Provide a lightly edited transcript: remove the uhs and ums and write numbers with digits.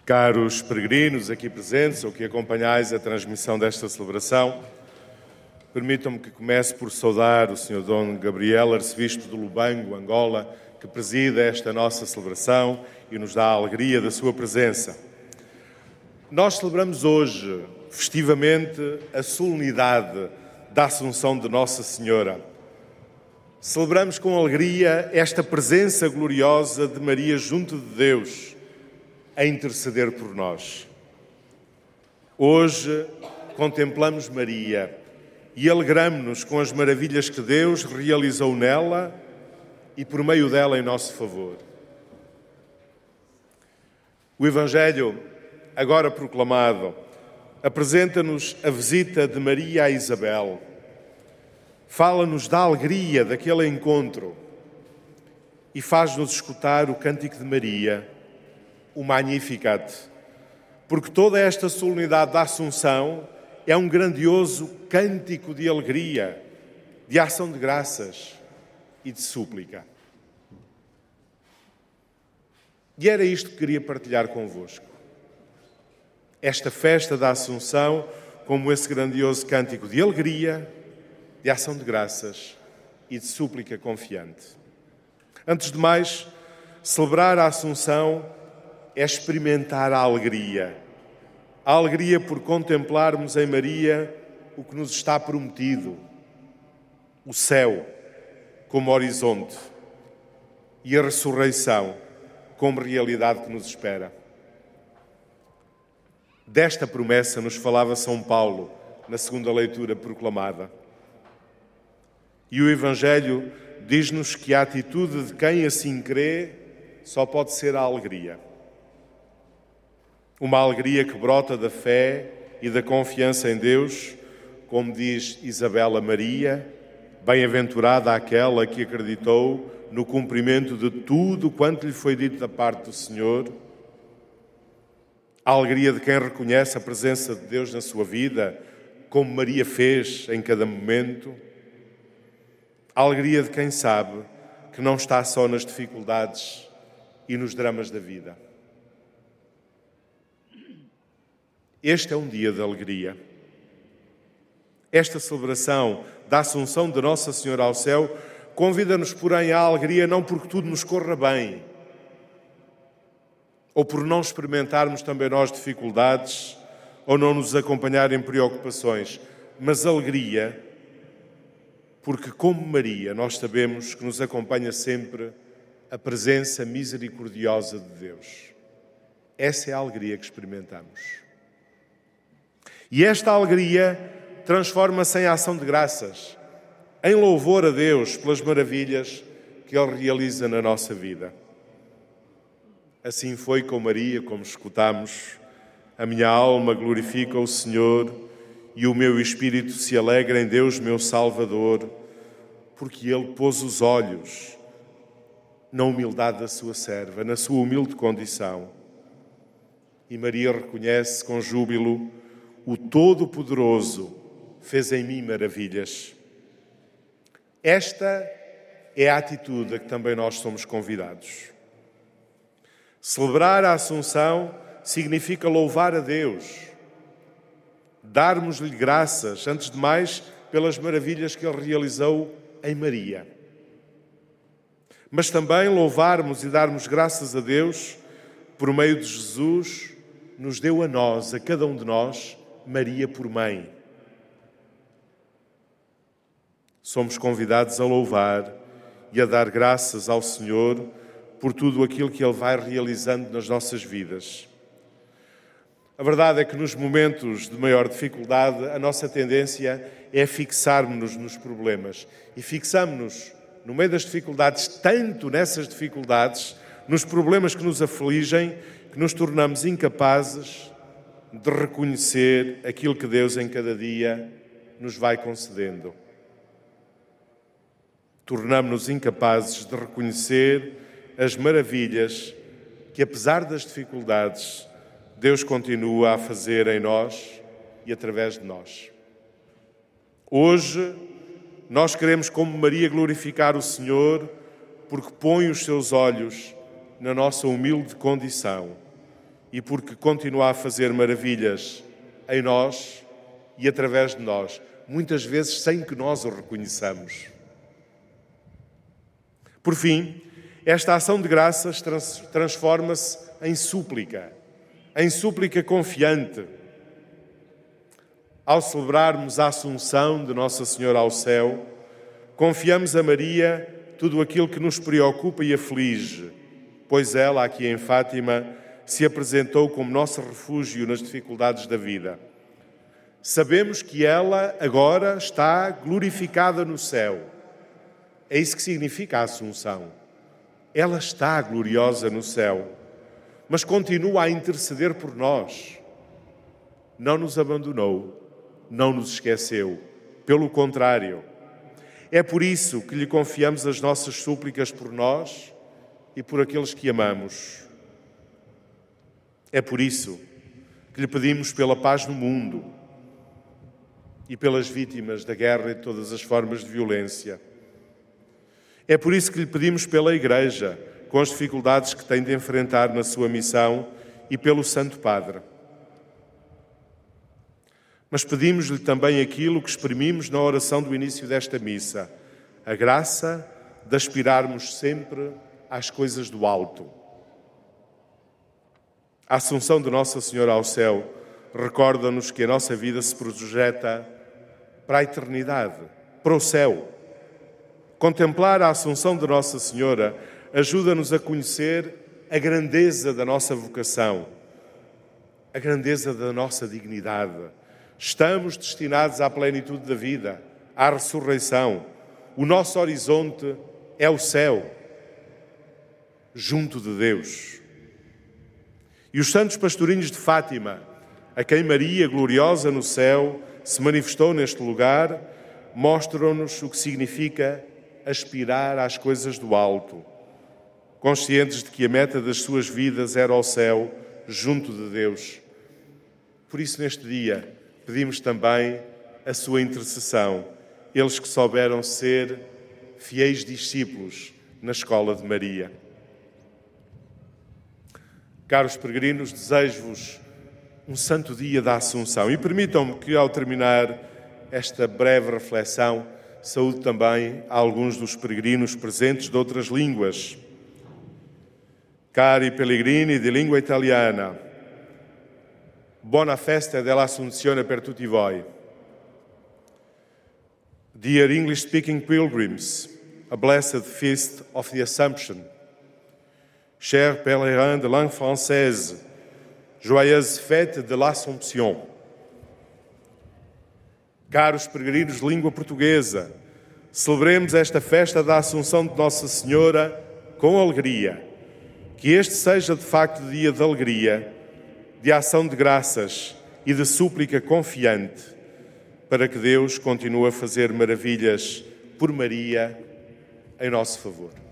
Caros peregrinos aqui presentes ou que acompanhais a transmissão desta celebração, permitam-me que comece por saudar o Sr. Dom Gabriel, arcebispo de Lubango, Angola, que presida esta nossa celebração e nos dá a alegria da sua presença. Nós celebramos hoje, festivamente, a solenidade da Assunção de Nossa Senhora. Celebramos com alegria esta presença gloriosa de Maria junto de Deus, a interceder por nós. Hoje contemplamos Maria e alegramo-nos com as maravilhas que Deus realizou nela e por meio dela em nosso favor. O Evangelho, agora proclamado, apresenta-nos a visita de Maria a Isabel. Fala-nos da alegria daquele encontro e faz-nos escutar o cântico de Maria, o Magnificat, porque toda esta solenidade da Assunção é um grandioso cântico de alegria, de ação de graças e de súplica. E era isto que queria partilhar convosco. Esta festa da Assunção como esse grandioso cântico de alegria, de ação de graças e de súplica confiante. Antes de mais, celebrar a Assunção é experimentar a alegria por contemplarmos em Maria o que nos está prometido, o céu como horizonte e a ressurreição como realidade que nos espera. Desta promessa nos falava São Paulo na segunda leitura proclamada. E o Evangelho diz-nos que a atitude de quem assim crê só pode ser a alegria. Uma alegria que brota da fé e da confiança em Deus, como diz Isabel a Maria, bem-aventurada aquela que acreditou no cumprimento de tudo quanto lhe foi dito da parte do Senhor. A alegria de quem reconhece a presença de Deus na sua vida, como Maria fez em cada momento. A alegria de quem sabe que não está só nas dificuldades e nos dramas da vida. Este é um dia de alegria. Esta celebração da Assunção de Nossa Senhora ao céu convida-nos, porém, à alegria não porque tudo nos corra bem, ou por não experimentarmos também nós dificuldades, ou não nos acompanhar em preocupações, mas alegria porque, como Maria, nós sabemos que nos acompanha sempre a presença misericordiosa de Deus. Essa é a alegria que experimentamos. E esta alegria transforma-se em ação de graças, em louvor a Deus pelas maravilhas que Ele realiza na nossa vida. Assim foi com Maria, como escutamos: a minha alma glorifica o Senhor e o meu espírito se alegra em Deus, meu Salvador, porque Ele pôs os olhos na humildade da sua serva, na sua humilde condição. E Maria reconhece com júbilo: o Todo-Poderoso fez em mim maravilhas. Esta é a atitude a que também nós somos convidados. Celebrar a Assunção significa louvar a Deus, darmos-lhe graças, antes de mais, pelas maravilhas que Ele realizou em Maria. Mas também louvarmos e darmos graças a Deus, por meio de Jesus, nos deu a nós, a cada um de nós, Maria por mãe. Somos convidados a louvar e a dar graças ao Senhor por tudo aquilo que Ele vai realizando nas nossas vidas. A verdade é que nos momentos de maior dificuldade, a nossa tendência é fixarmos-nos nos problemas. E fixamos-nos, no meio das dificuldades, tanto nessas dificuldades, nos problemas que nos afligem, que nos tornamos incapazes de reconhecer aquilo que Deus em cada dia nos vai concedendo. Tornamos-nos incapazes de reconhecer as maravilhas que, apesar das dificuldades, Deus continua a fazer em nós e através de nós. Hoje, nós queremos, como Maria, glorificar o Senhor, porque põe os seus olhos na nossa humilde condição e porque continua a fazer maravilhas em nós e através de nós, muitas vezes sem que nós o reconheçamos. Por fim, esta ação de graças transforma-se em súplica confiante. Ao celebrarmos a Assunção de Nossa Senhora ao céu, confiamos a Maria tudo aquilo que nos preocupa e aflige, pois ela, aqui em Fátima, se apresentou como nosso refúgio nas dificuldades da vida. Sabemos que ela agora está glorificada no céu. É isso que significa a Assunção. Ela está gloriosa no céu, mas continua a interceder por nós. Não nos abandonou, não nos esqueceu. Pelo contrário, é por isso que lhe confiamos as nossas súplicas por nós e por aqueles que amamos. É por isso que lhe pedimos pela paz no mundo e pelas vítimas da guerra e de todas as formas de violência. É por isso que lhe pedimos pela Igreja, com as dificuldades que tem de enfrentar na sua missão, e pelo Santo Padre. Mas pedimos-lhe também aquilo que exprimimos na oração do início desta missa, a graça de aspirarmos sempre às coisas do alto. A Assunção de Nossa Senhora ao céu recorda-nos que a nossa vida se projeta para a eternidade, para o céu. Contemplar a Assunção de Nossa Senhora ajuda-nos a conhecer a grandeza da nossa vocação, a grandeza da nossa dignidade. Estamos destinados à plenitude da vida, à ressurreição. O nosso horizonte é o céu, junto de Deus. E os santos pastorinhos de Fátima, a quem Maria, gloriosa no céu, se manifestou neste lugar, mostram-nos o que significa aspirar às coisas do alto, conscientes de que a meta das suas vidas era o céu, junto de Deus. Por isso, neste dia, pedimos também a sua intercessão, eles que souberam ser fiéis discípulos na escola de Maria. Caros peregrinos, desejo-vos um santo dia da Assunção e permitam-me que, ao terminar esta breve reflexão, saúde também a alguns dos peregrinos presentes de outras línguas. Cari pellegrini di lingua italiana, buona festa dell'Assunzione per tutti voi. Dear English-speaking pilgrims, a blessed feast of the Assumption. Chers pèlerins de langue française, joyeuse fête de l'Assomption. Caros peregrinos de língua portuguesa, celebremos esta festa da Assunção de Nossa Senhora com alegria. Que este seja de facto dia de alegria, de ação de graças e de súplica confiante, para que Deus continue a fazer maravilhas por Maria em nosso favor.